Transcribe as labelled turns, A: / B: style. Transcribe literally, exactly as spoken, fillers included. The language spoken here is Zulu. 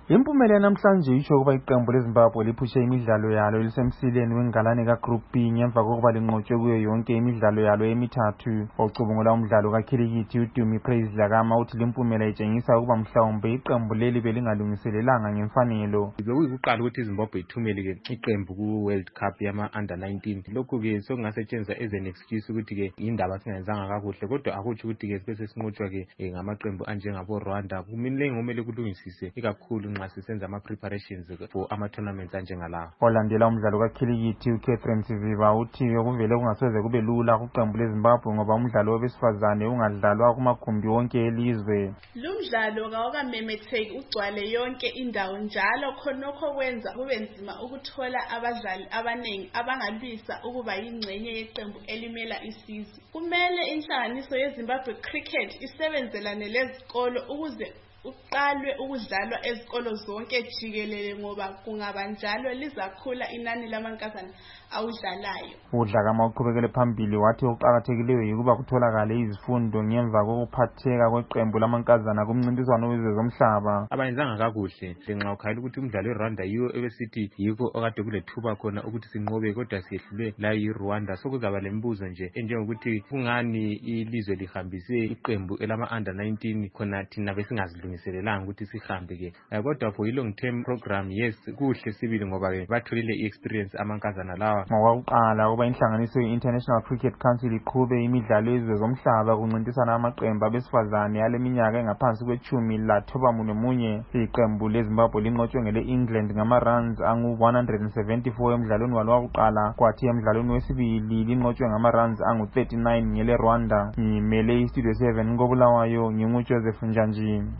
A: Impumela namhlanje isho ukuba iqembu leZimbabwe liphushe imidlalo yalo elisemsileni wengalane ka-Group B ngemva kokuba linqotshwe kuyo yonke imidlalo yalo emithathu. Ocubungula umdlalo kakhilikithi uDumi Praise Dlakama uthi limpumela itshengisa ukuba mhlawumbe iqembu leli belingalungiselelanga ngemfanelo.
B: Bekuyikuqala ukuthi iZimbabwe ithumele ke iqembu ku-World Cup yama-under nineteen. Lokhu ke sokungasetshenziswa as an excuse ukuthi ke indaba singayenzanga kakuhle, kodwa akutsho ukuthi ke sibe sesinqotshwa ke ngamaqembu anjengabo Rwanda. Kumele ngomele kulungisise ikakhulu nxa sisenza ama-preparations for ama-tournaments anjengalawa.
A: Olandela umdlalo kakhilikithi uCatherine Siviva uthi kuvele kungasoze kube lula kuqembu leZimbabwe ngoba umdlalo wabesifazane ungadlalwa kumagumbi wonke elizwe.
C: Lumdlalo kawukamemetheki ugcwale yonke indawo njalo khonokho kwenza kube nzima ukuthola abadlali abaningi abangalwisa ukuba yingxenye yeqembu elimela isizwe. Kumele inhlanganiso yeZimbabwe Cricket isebenzelane lezikolo ukuze uqalwe ukudlalwa ezikolo zonke jikelele ngoba kungaba njalo lizakhula inani lamankazana awudlalayo.
A: uDlakama uqhubekele phambili wathi okuqakathekileyo yikuba kutholakale izifundo ngemva kokuphatheka kweqembu lamankazana kumncintiswano wezwe zomhlaba.
B: Abayenzanga kakuhle ngenxa ukhayela ukuthi umdlalo weRwanda yiwo ebesithi yikho okade kulethuba khona ukuthi sinqobe, kodwa siyehlulwe la yiRwanda. Sokuzaba lembuzo nje enjengokuthi kungani ilizwe lihambise iqembu elama-under nineteen khona thina besingazilungiselelanga ukuthi sihambe ke. Kodwa for i-long term program, yes, kuhle sibili ngoba ke batholile i-experience amankazana lawa.
A: Ngokuqala kuba inhlanganiso ye-International Cricket Council iqhube imidlalo yezwe zomhlaba kuncintisana amaqembu abesifazane aleminyaka engaphansi kwechumi lathoba munye. Iqembu leZimbabwe linqotshwe ngele-England ngama-runs angu-one hundred seventy-four emdlalweni walo wakuqala, kwathi emdlalweni wesibili linqotshwe ngama-runs angu-thirty-nine ngele Rwanda. Ngimele iStudio seven koBulawayo, nginguJoseph Njanji.